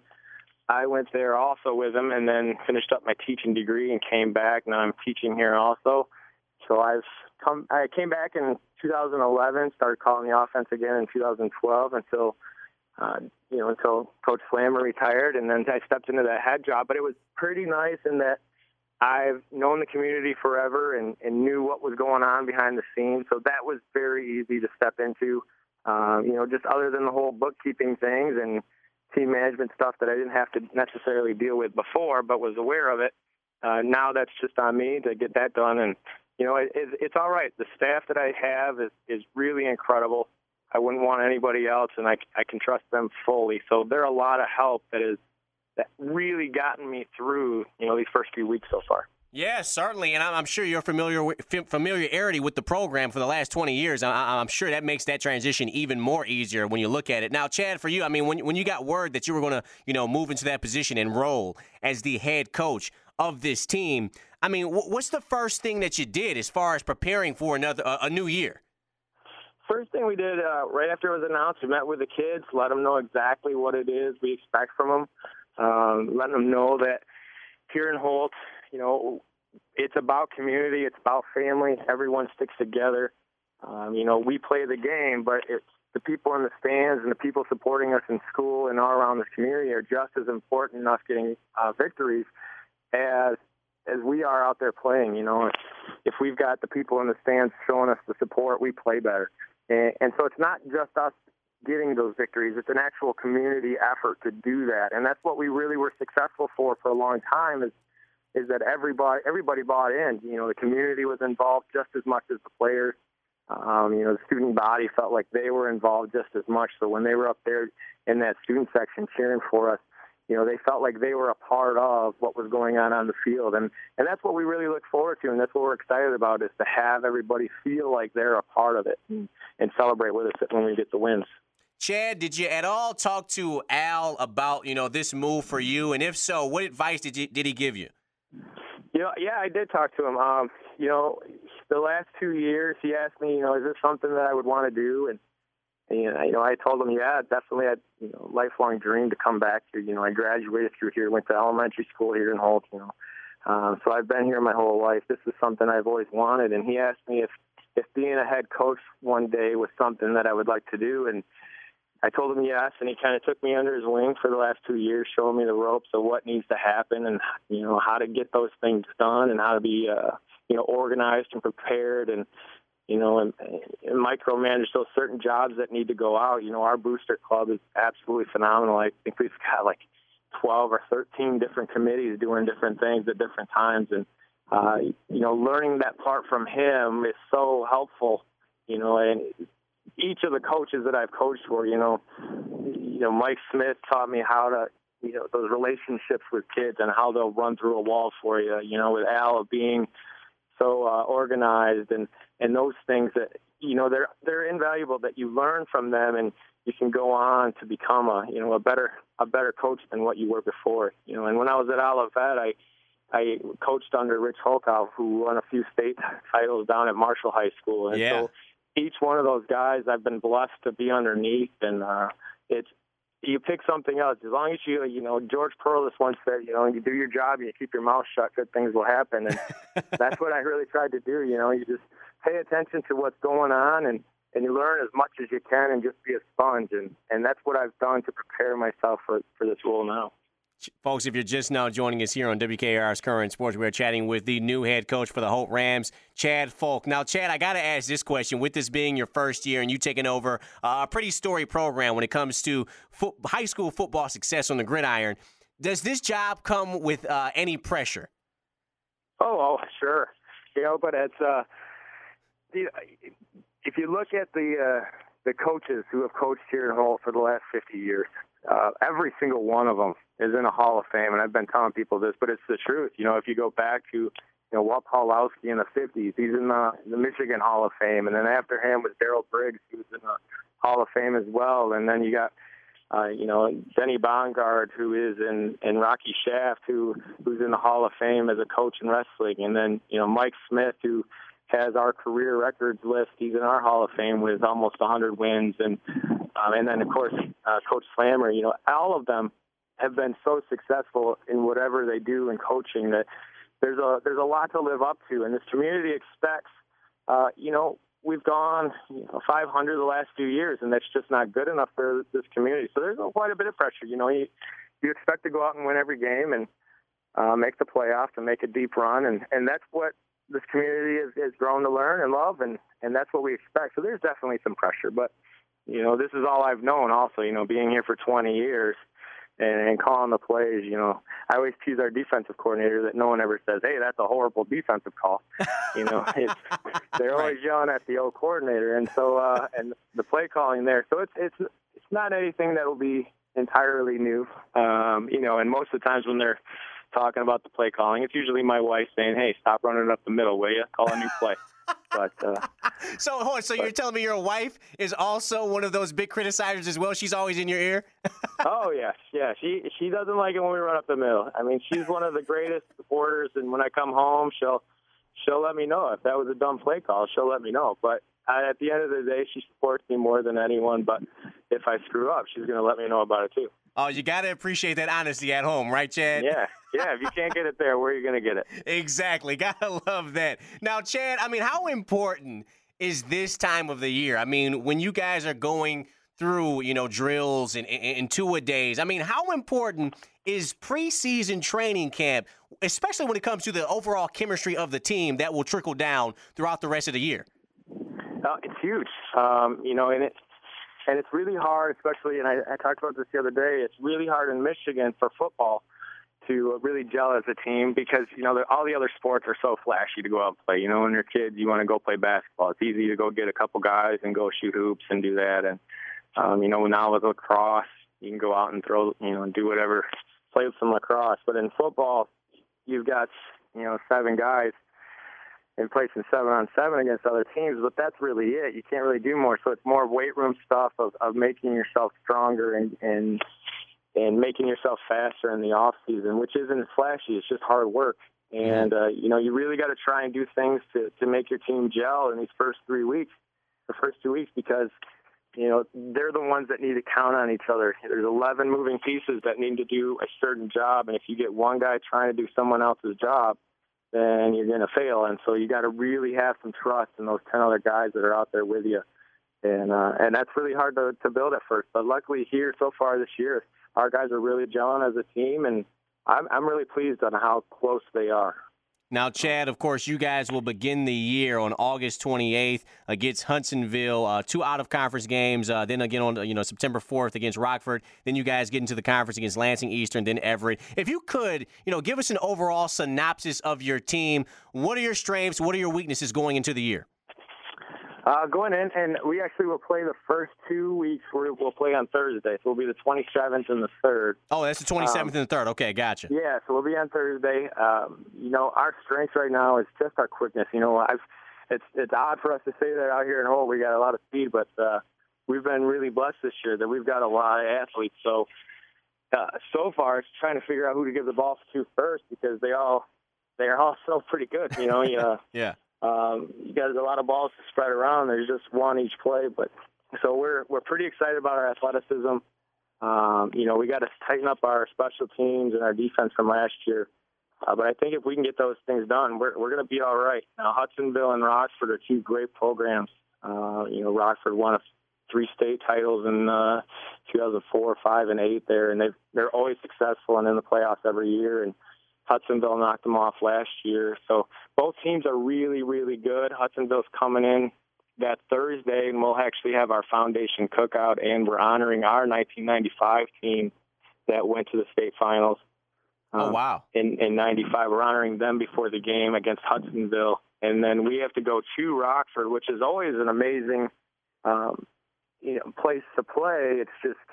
I went there also with him and then finished up my teaching degree and came back. Now I'm teaching here also. So I've come. I came back in two thousand eleven, started calling the offense again in two thousand twelve until, uh, you know, until Coach Slammer retired. And then I stepped into that head job. But it was pretty nice in that I've known the community forever and, and knew what was going on behind the scenes, so that was very easy to step into. Um, you know, just other than the whole bookkeeping things and team management stuff that I didn't have to necessarily deal with before, but was aware of it. Uh, now that's just on me to get that done, and you know, it, it, it's all right. The staff that I have is, is really incredible. I wouldn't want anybody else, and I, I can trust them fully. So they're a lot of help that is. That really gotten me through, you know, these first few weeks so far. Yeah, certainly, and I'm sure you're familiar with familiarity with the program for the last twenty years. I'm sure that makes that transition even more easier when you look at it. Now, Chad, for you, I mean, when when you got word that you were going to, you know, move into that position and role as the head coach of this team, I mean, what's the first thing that you did as far as preparing for another a new year? First thing we did uh, right after it was announced, we met with the kids, let them know exactly what it is we expect from them. Um, letting them know that here in Holt, you know, it's about community, it's about family. Everyone sticks together. Um, you know, we play the game, but it's the people in the stands and the people supporting us in school and all around this community are just as important in us getting uh, victories as as we are out there playing. You know, if we've got the people in the stands showing us the support, we play better. And, and so it's not just us getting those victories. It's an actual community effort to do that, and that's what we really were successful for for a long time. Is is that everybody everybody bought in. You know, the community was involved just as much as the players. Um, you know, the student body felt like they were involved just as much. So when they were up there in that student section cheering for us, you know, they felt like they were a part of what was going on on the field, and and that's what we really look forward to, and that's what we're excited about, is to have everybody feel like they're a part of it and, and celebrate with us when we get the wins. Chad, did you at all talk to Al about, you know, this move for you? And if so, what advice did you, did he give you? You know, yeah, I did talk to him. Um, you know, the last two years, he asked me, you know, is this something that I would want to do? And, and you know, I told him, yeah, definitely. I, you know, lifelong dream to come back here. You know, I graduated through here, went to elementary school here in Holt. You know, um, so I've been here my whole life. This is something I've always wanted. And he asked me if if being a head coach one day was something that I would like to do, and I told him yes, and he kind of took me under his wing for the last two years, showing me the ropes of what needs to happen and, you know, how to get those things done and how to be, uh, you know, organized and prepared and, you know, and, and micromanage those certain jobs that need to go out. You know, our booster club is absolutely phenomenal. I think we've got like twelve or thirteen different committees doing different things at different times. And, uh, you know, learning that part from him is so helpful, you know, and each of the coaches that I've coached for, you know, you know, Mike Smith taught me how to, you know, those relationships with kids and how they'll run through a wall for you, you know, with Al being so uh, organized and, and those things that, you know, they're, they're invaluable that you learn from them and you can go on to become a, you know, a better, a better coach than what you were before, you know. And when I was at Olivet, I, I coached under Rich Holkoff, who won a few state titles down at Marshall High School. And yeah. so each one of those guys I've been blessed to be underneath, and uh, it's you pick something else. As long as you, you know, George Perlis once said, you know, you do your job and you keep your mouth shut, good things will happen. And that's what I really tried to do. You know, you just pay attention to what's going on and, and you learn as much as you can and just be a sponge. And, and that's what I've done to prepare myself for, for this role now. Folks, if you're just now joining us here on W K A R's Current Sports, we're chatting with the new head coach for the Holt Rams, Chad Folk. Now, Chad, I got to ask this question. With this being your first year and you taking over uh, a pretty storied program when it comes to fo- high school football success on the gridiron, does this job come with uh, any pressure? Oh, oh, sure. You know, but it's uh, the, if you look at the uh, the coaches who have coached here in Holt for the last fifty years, uh, every single one of them is in a Hall of Fame, and I've been telling people this, but it's the truth. You know, if you go back to, you know, Walt Pawlowski in the fifties, he's in the, the Michigan Hall of Fame, and then after him was Darrell Briggs, who was in the Hall of Fame as well, and then you got, uh, you know, Denny Bongard, who is in, in Rocky Shaft, who who's in the Hall of Fame as a coach in wrestling, and then, you know, Mike Smith, who has our career records list. He's in our Hall of Fame with almost one hundred wins, and um, and then of course uh, Coach Slammer. You know, all of them have been so successful in whatever they do in coaching that there's a there's a lot to live up to, and this community expects. Uh, you know, we've gone you know, five hundred the last few years, and that's just not good enough for this community. So there's quite a bit of pressure. You know, you you expect to go out and win every game and uh, make the playoffs and make a deep run, and and that's what this community has, has grown to learn and love, and, and that's what we expect. So there's definitely some pressure. But, you know, this is all I've known also, you know, being here for twenty years and, and calling the plays. You know, I always tease our defensive coordinator that no one ever says, hey, that's a horrible defensive call. You know, it's, they're always yelling at the old coordinator. And so, uh, and the play calling there. So it's, it's, it's not anything that will be entirely new. Um, you know, and most of the times when they're talking about the play calling, it's usually my wife saying, hey, stop running up the middle, will you? Call a new play. But uh, So, hold on, so but, you're telling me your wife is also one of those big criticizers as well? She's always in your ear? Oh, yeah. Yeah, she she doesn't like it when we run up the middle. I mean, she's one of the greatest supporters, and when I come home, she'll she'll let me know. If that was a dumb play call, she'll let me know. But I, at the end of the day, she supports me more than anyone. But if I screw up, she's going to let me know about it, too. Oh, you got to appreciate that honesty at home, right, Chad? Yeah, yeah. If you can't get it there, where are you going to get it? Exactly. Got to love that. Now, Chad, I mean, how important is this time of the year? I mean, when you guys are going through, you know, drills and, and, and two-a-days, I mean, how important is preseason training camp, especially when it comes to the overall chemistry of the team that will trickle down throughout the rest of the year? Uh, it's huge. Um, you know, and it's, And it's really hard, especially, and I, I talked about this the other day, it's really hard in Michigan for football to really gel as a team because, you know, all the other sports are so flashy to go out and play. You know, when you're kids, you want to go play basketball. It's easy to go get a couple guys and go shoot hoops and do that. And, um, you know, now with lacrosse, you can go out and throw, you know, and do whatever, play with some lacrosse. But in football, you've got, you know, seven guys and play some seven on seven against other teams, but that's really it. You can't really do more. So it's more weight room stuff of, of making yourself stronger and, and and making yourself faster in the off season, which isn't flashy. It's just hard work. And, uh, you know, you really got to try and do things to, to make your team gel in these first three weeks, the first two weeks, because, you know, they're the ones that need to count on each other. There's eleven moving pieces that need to do a certain job. And if you get one guy trying to do someone else's job, then you're going to fail. And so you got to really have some trust in those ten other guys that are out there with you. And uh, and that's really hard to, to build at first. But luckily here so far this year, our guys are really gelling as a team, and I'm, I'm really pleased on how close they are. Now, Chad, of course, you guys will begin the year on August twenty-eighth against Hudsonville, uh, two out-of-conference games, uh, then again on you know September fourth against Rockford. Then you guys get into the conference against Lansing Eastern, then Everett. If you could, you know, give us an overall synopsis of your team. What are your strengths? What are your weaknesses going into the year? Uh, going in, and we actually will play the first two weeks. We'll, we'll play on Thursday, so we'll be the twenty-seventh and the third. Oh, that's the twenty-seventh um, and the third. Okay, gotcha. Yeah, so we'll be on Thursday. Um, you know, our strength right now is just our quickness. You know, I've it's it's odd for us to say that out here in Holt. We got a lot of speed, but uh, we've been really blessed this year that we've got a lot of athletes. So uh, so far, it's trying to figure out who to give the ball to first because they all they are all so pretty good. You know, yeah. yeah. Um, you got a lot of balls to spread around. There's just one each play, but so we're we're pretty excited about our athleticism. Um, you know, we got to tighten up our special teams and our defense from last year. Uh, but I think if we can get those things done, we're we're going to be all right. Now, Hudsonville and Rockford are two great programs. Uh, you know, Rockford won a three state titles in uh, two thousand four, five, and eight there, and they've they're always successful and in the playoffs every year. And Hudsonville knocked them off last year. So both teams are really, really good. Hudsonville's coming in that Thursday, and we'll actually have our foundation cookout, and we're honoring our nineteen ninety-five team that went to the state finals. Um, oh, wow. In, in ninety-five. We're honoring them before the game against Hudsonville. And then we have to go to Rockford, which is always an amazing um, you know, place to play. It's just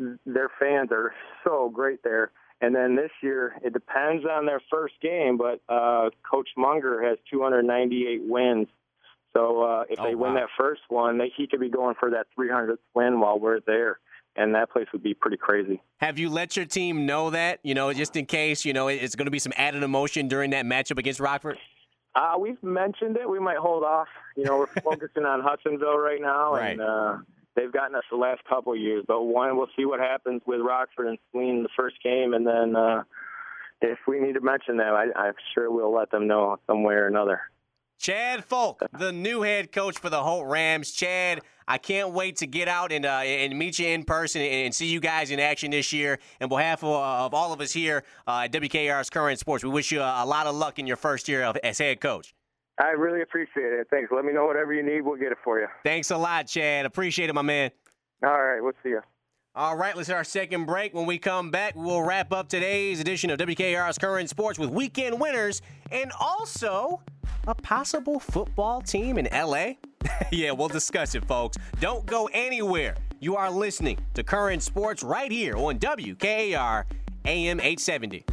their fans are so great there. And then this year, it depends on their first game, but uh, Coach Munger has two hundred ninety-eight wins. So uh, if oh, they wow. win that first one, they, he could be going for that three hundredth win while we're there. And that place would be pretty crazy. Have you let your team know that, you know, just in case, you know, it's going to be some added emotion during that matchup against Rockford? Uh, we've mentioned it. We might hold off. You know, we're focusing on Hudsonville right now, Right. and uh, they've gotten us the last couple of years. But one, we'll see what happens with Rockford and Saline the first game, and then uh, if we need to mention that, I, I'm sure we'll let them know some way or another. Chad Folk, the new head coach for the Holt Rams. Chad, I can't wait to get out and uh, and meet you in person and see you guys in action this year. And on behalf of, of all of us here uh, at W K A R's Current Sports, we wish you a, a lot of luck in your first year of, as head coach. I really appreciate it. Thanks. Let me know whatever you need. We'll get it for you. Thanks a lot, Chad. Appreciate it, my man. All right. We'll see you. All right, let's hit our second break. When we come back, we'll wrap up today's edition of W K A R's Current Sports with weekend winners and also a possible football team in L A. Yeah, we'll discuss it, folks. Don't go anywhere. You are listening to Current Sports right here on W K A R A M eight seventy.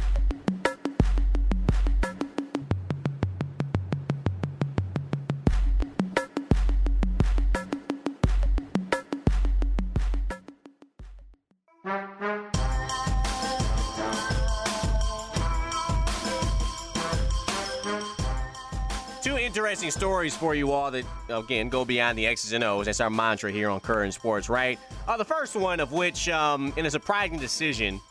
Two interesting stories for you all that, again, go beyond the X's and O's. That's our mantra here on Current Sports, right? Uh, the first one of which, um, in a surprising decision,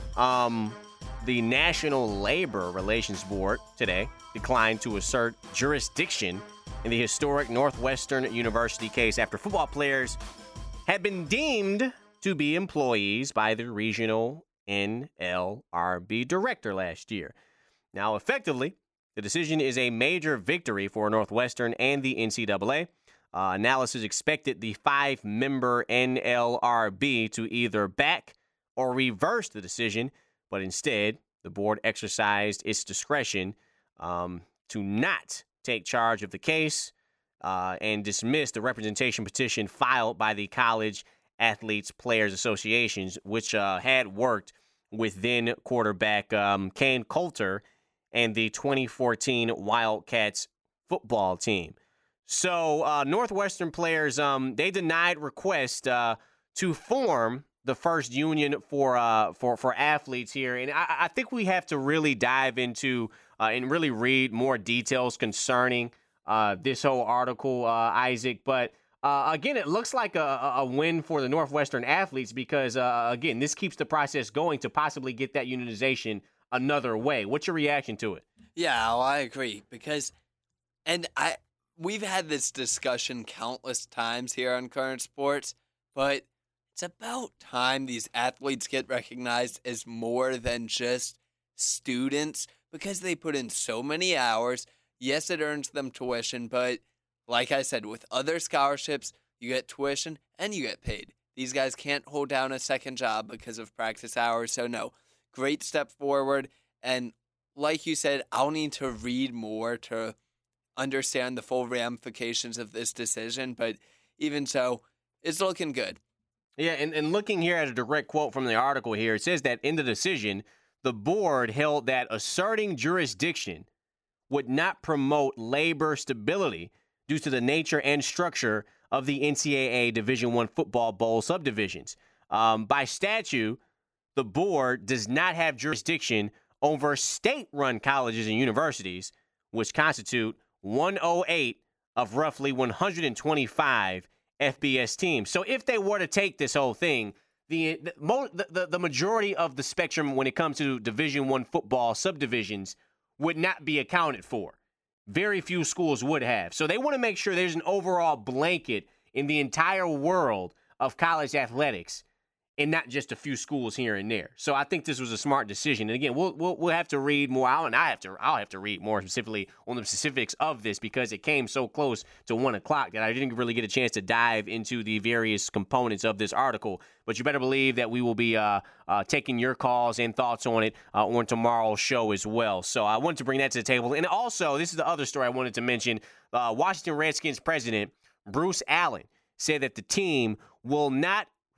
um, the National Labor Relations Board today declined to assert jurisdiction in the historic Northwestern University case after football players had been deemed to be employees by the regional N L R B director last year. Now, effectively, the decision is a major victory for Northwestern and the N C double A. Uh, analysis expected the five-member N L R B to either back or reverse the decision, but instead, the board exercised its discretion um, to not take charge of the case uh, and dismiss the representation petition filed by the College Athletes Players Associations, which uh, had worked with then quarterback um, Kane Coulter and the twenty fourteen Wildcats football team. So uh, Northwestern players, um, they denied request uh, to form the first union for uh, for for athletes here, and I, I think we have to really dive into uh, and really read more details concerning uh, this whole article, uh, Isaac. But uh, again, it looks like a, a win for the Northwestern athletes because uh, again, this keeps the process going to possibly get that unionization another way. What's your reaction to it? Yeah, well, I agree because, and I we've had this discussion countless times here on Current Sports, but it's about time these athletes get recognized as more than just students because they put in so many hours. Yes, it earns them tuition, but like I said, with other scholarships, you get tuition and you get paid. These guys can't hold down a second job because of practice hours, so no. Great step forward, and like you said, I'll need to read more to understand the full ramifications of this decision, but even so, it's looking good. Yeah, and, and looking here at a direct quote from the article here, it says that in the decision, the board held that asserting jurisdiction would not promote labor stability due to the nature and structure of the N C double A Division I football bowl subdivisions. Um, by statute, the board does not have jurisdiction over state-run colleges and universities, which constitute one hundred eight of roughly one hundred twenty-five F B S teams. So if they were to take this whole thing, the the, the, the majority of the spectrum when it comes to Division I football subdivisions would not be accounted for. Very few schools would have. So they want to make sure there's an overall blanket in the entire world of college athletics and not just a few schools here and there. So I think this was a smart decision. And again, we'll we'll, we'll have to read more out, and I have to I'll have to read more specifically on the specifics of this because it came so close to one o'clock that I didn't really get a chance to dive into the various components of this article. But you better believe that we will be uh, uh, taking your calls and thoughts on it uh, on tomorrow's show as well. So I wanted to bring that to the table. And also, this is the other story I wanted to mention. Uh, Washington Redskins president Bruce Allen said that the team will not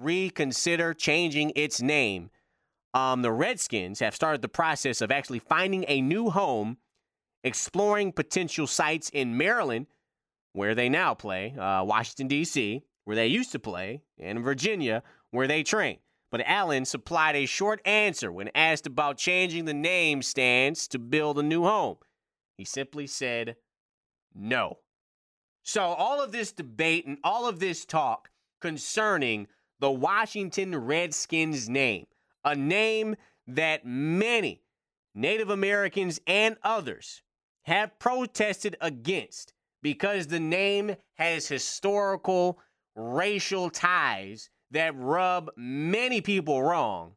reconsider changing its name. Um, the Redskins have started the process of actually finding a new home, exploring potential sites in Maryland, where they now play, uh, Washington, D C, where they used to play, and Virginia, where they train. But Allen supplied a short answer when asked about changing the name Stans to build a new home. He simply said, no. So all of this debate and all of this talk concerning the Washington Redskins name, a name that many Native Americans and others have protested against because the name has historical racial ties that rub many people wrong.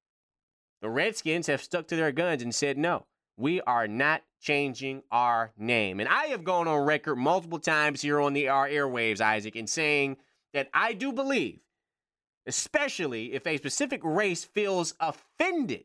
The Redskins have stuck to their guns and said, no, we are not changing our name. And I have gone on record multiple times here on the our airwaves, Isaac, in saying that I do believe, especially if a specific race feels offended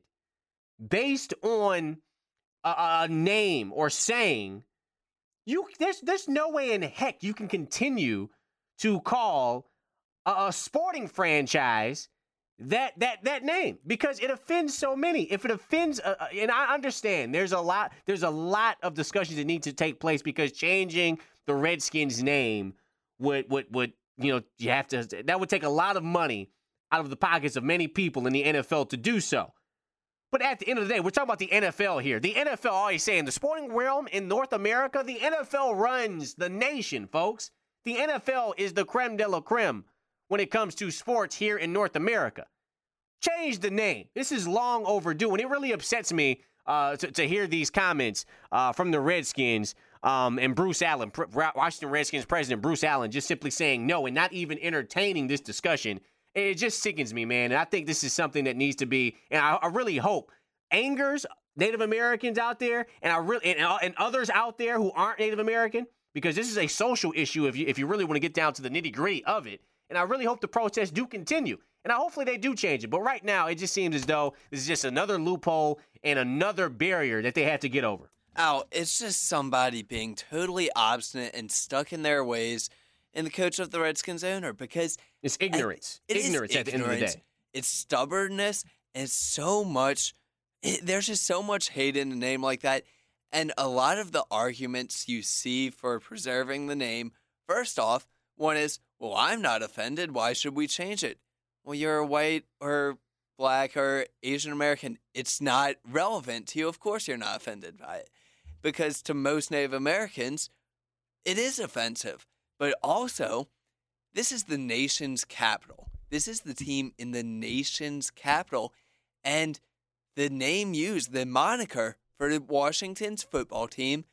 based on a, a name or saying, you there's there's no way in heck you can continue to call a, a sporting franchise that that that name, because it offends so many. If it offends, uh, and I understand there's a lot there's a lot of discussions that need to take place, because changing the Redskins name would would would you know you have to that would take a lot of money out of the pockets of many people in the N F L to do so. But at the end of the day, we're talking about the N F L here. The N F L, always saying, the sporting realm in North America, the N F L runs the nation, folks. The N F L is the creme de la creme when it comes to sports here in North America. Change the name. This is long overdue, and it really upsets me uh, to, to hear these comments uh, from the Redskins um, and Bruce Allen, Washington Redskins president Bruce Allen, just simply saying no and not even entertaining this discussion. It just sickens me, man. And I think this is something that needs to be, and I, I really hope angers Native Americans out there, and I really and, and others out there who aren't Native American, because this is a social issue if you if you really want to get down to the nitty gritty of it. And I really hope the protests do continue, and I hopefully they do change it. But right now, it just seems as though this is just another loophole and another barrier that they have to get over. Al, it's just somebody being totally obstinate and stuck in their ways, and the coach of the Redskins owner, because it's ignorance. It ignorance at the end of the day. It's stubbornness, and it's so much. It, there's just so much hate in a name like that, and a lot of the arguments you see for preserving the name. First off, one is, well, I'm not offended. Why should we change it? Well, you're a white or black or Asian American. It's not relevant to you. Of course, you're not offended by it, because to most Native Americans, it is offensive. But also, this is the nation's capital. This is the team in the nation's capital. And the name used, the moniker for Washington's football team,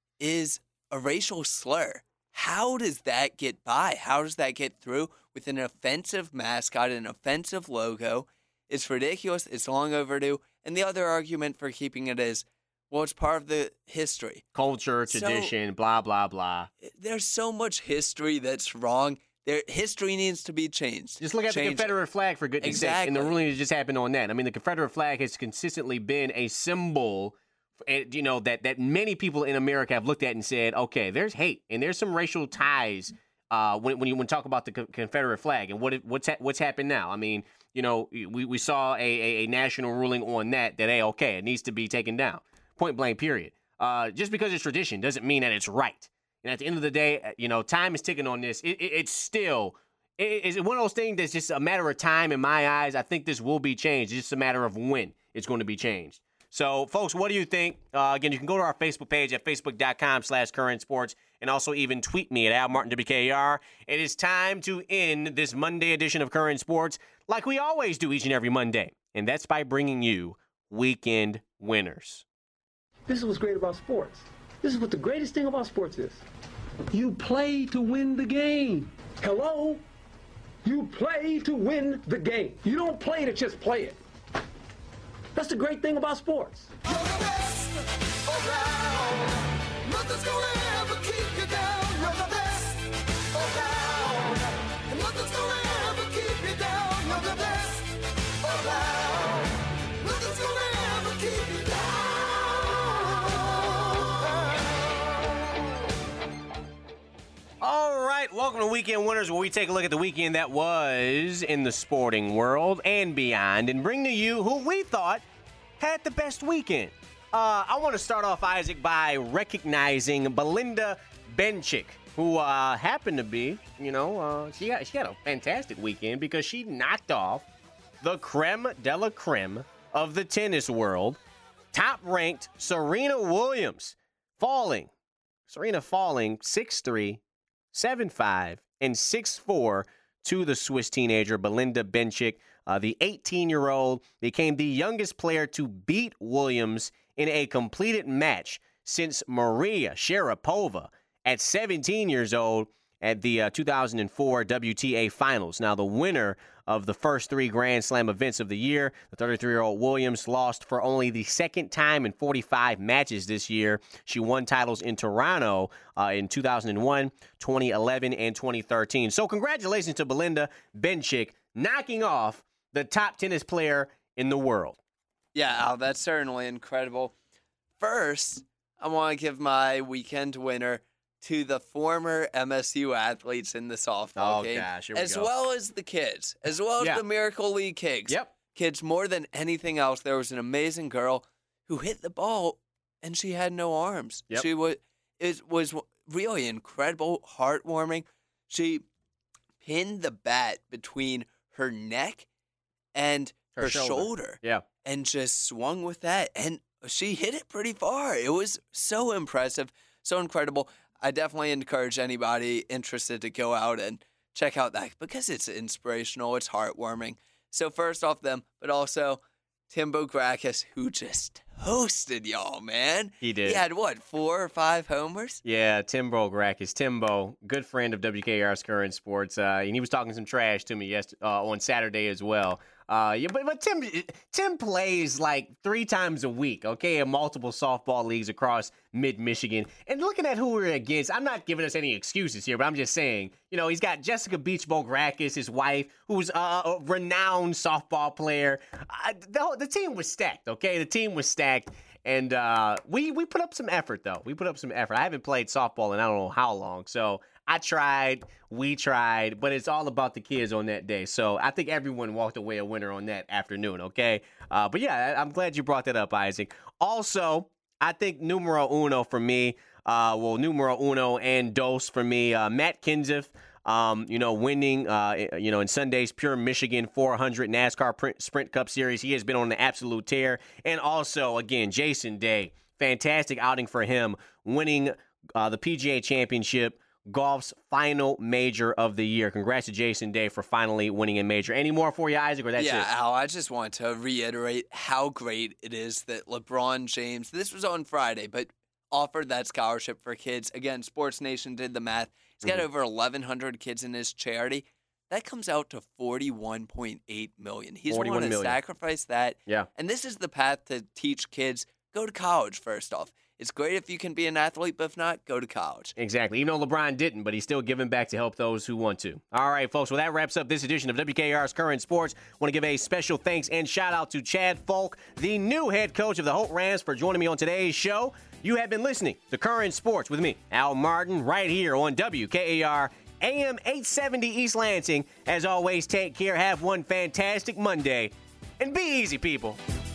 is a racial slur. How does that get by? How does that get through with an offensive mascot, an offensive logo? It's ridiculous. It's long overdue. And the other argument for keeping it is, well, it's part of the history. Culture, tradition, so, blah, blah, blah. There's so much history that's wrong. There, history needs to be changed. Just look at Change the Confederate it. flag, for goodness exactly. sake. And the ruling that just happened on that. I mean, the Confederate flag has consistently been a symbol, you know, that, that many people in America have looked at and said, okay, there's hate and there's some racial ties uh, when, when you when you talk about the Confederate flag. And what what's ha- what's happened now? I mean, you know, we, we saw a, a, a national ruling on that, that, hey, okay, it needs to be taken down. Point blank, period. Uh, just because it's tradition doesn't mean that it's right. And at the end of the day, you know, time is ticking on this. It, it, it's still, it, it's one of those things that's just a matter of time in my eyes. I think this will be changed. It's just a matter of when it's going to be changed. So, folks, what do you think? Uh, again, you can go to our Facebook page at facebook.com slash current sports, and also even tweet me at Al Martin W K R. It is time to end this Monday edition of Current Sports like we always do each and every Monday, and that's by bringing you weekend winners. This is what's great about sports. This is what the greatest thing about sports is. You play to win the game. Hello? You play to win the game. You don't play to just play it. That's the great thing about sports. You're the best around. Nothing's gonna ever keep you down. You're the best around. And nothing's gonna ever keep you down. You're the best around. Nothing's gonna ever keep you down. All right, Welcome to Weekend Winners, where we take a look at the weekend that was in the sporting world and beyond and bring to you who we thought had the best weekend. Uh, I want to start off, Isaac, by recognizing Belinda Bencic, who uh, happened to be, you know, uh, she, got, she had a fantastic weekend because she knocked off the creme de la creme of the tennis world, top-ranked Serena Williams, falling. Serena falling six three, seven five, and six four to the Swiss teenager Belinda Bencic. Uh, the eighteen-year-old became the youngest player to beat Williams in a completed match since Maria Sharapova at seventeen years old at the uh, two thousand four W T A Finals. Now, the winner of the first three Grand Slam events of the year, the thirty-three-year-old Williams lost for only the second time in forty-five matches this year. She won titles in Toronto uh, in two thousand one, twenty eleven, and twenty thirteen. So congratulations to Belinda Bencic, knocking off the top tennis player in the world. Yeah, Al, that's certainly incredible. First, I want to give my weekend winner to the former M S U athletes in the softball oh, game, gosh, here we as go. well as the kids, as well as yeah. the Miracle League kids. Yep. Kids, more than anything else, there was an amazing girl who hit the ball, and she had no arms. Yep. She was, it was really incredible, heartwarming. She pinned the bat between her neck and her, Her shoulder. shoulder. Yeah. And just swung with that, and she hit it pretty far. It was so impressive, so incredible. I definitely encourage anybody interested to go out and check out that because it's inspirational, it's heartwarming. So first off them, but also Timbo Gracchus, who just toasted y'all, man. He did. He had, what, four or five homers? Yeah, Timbo Gracchus. Timbo, good friend of W K A R's Current Sports, uh, and he was talking some trash to me yesterday, uh, on Saturday as well. Uh, yeah, but but Tim Tim plays like three times a week, okay, in multiple softball leagues across mid-Michigan. And looking at who we're against, I'm not giving us any excuses here, but I'm just saying, you know, he's got Jessica Beachbowl Gracchus, his wife, who's uh, a renowned softball player. Uh, the, the team was stacked, okay? The team was stacked. And uh, we we put up some effort, though. We put up some effort. I haven't played softball in I don't know how long, so I tried, we tried, but it's all about the kids on that day. So I think everyone walked away a winner on that afternoon, okay? Uh, but yeah, I'm glad you brought that up, Isaac. Also, I think numero uno for me, uh, well, numero uno and dos for me, uh, Matt Kenseth. Um, you know, winning, uh, you know, in Sunday's Pure Michigan four hundred NASCAR Sprint Cup Series. He has been on an absolute tear. And also, again, Jason Day, fantastic outing for him, winning uh, the P G A Championship, golf's final major of the year. Congrats to Jason Day for finally winning a major. Any more for you, Isaac, or that's yeah, it? Al, I just want to reiterate how great it is that LeBron James, this was on Friday, but offered that scholarship for kids. Again, Sports Nation did the math. He's got mm-hmm. over eleven hundred kids in his charity. That comes out to forty-one point eight million dollars. He's willing to sacrifice that. Yeah. And this is the path to teach kids, go to college first off. It's great if you can be an athlete, but if not, go to college. Exactly. Even though LeBron didn't, but he's still giving back to help those who want to. All right, folks. Well, that wraps up this edition of W K A R's Current Sports. I want to give a special thanks and shout out to Chad Folk, the new head coach of the Holt Rams, for joining me on today's show. You have been listening to Current Sports with me, Al Martin, right here on W K A R A M eight seventy East Lansing. As always, take care. Have one fantastic Monday. And be easy, people.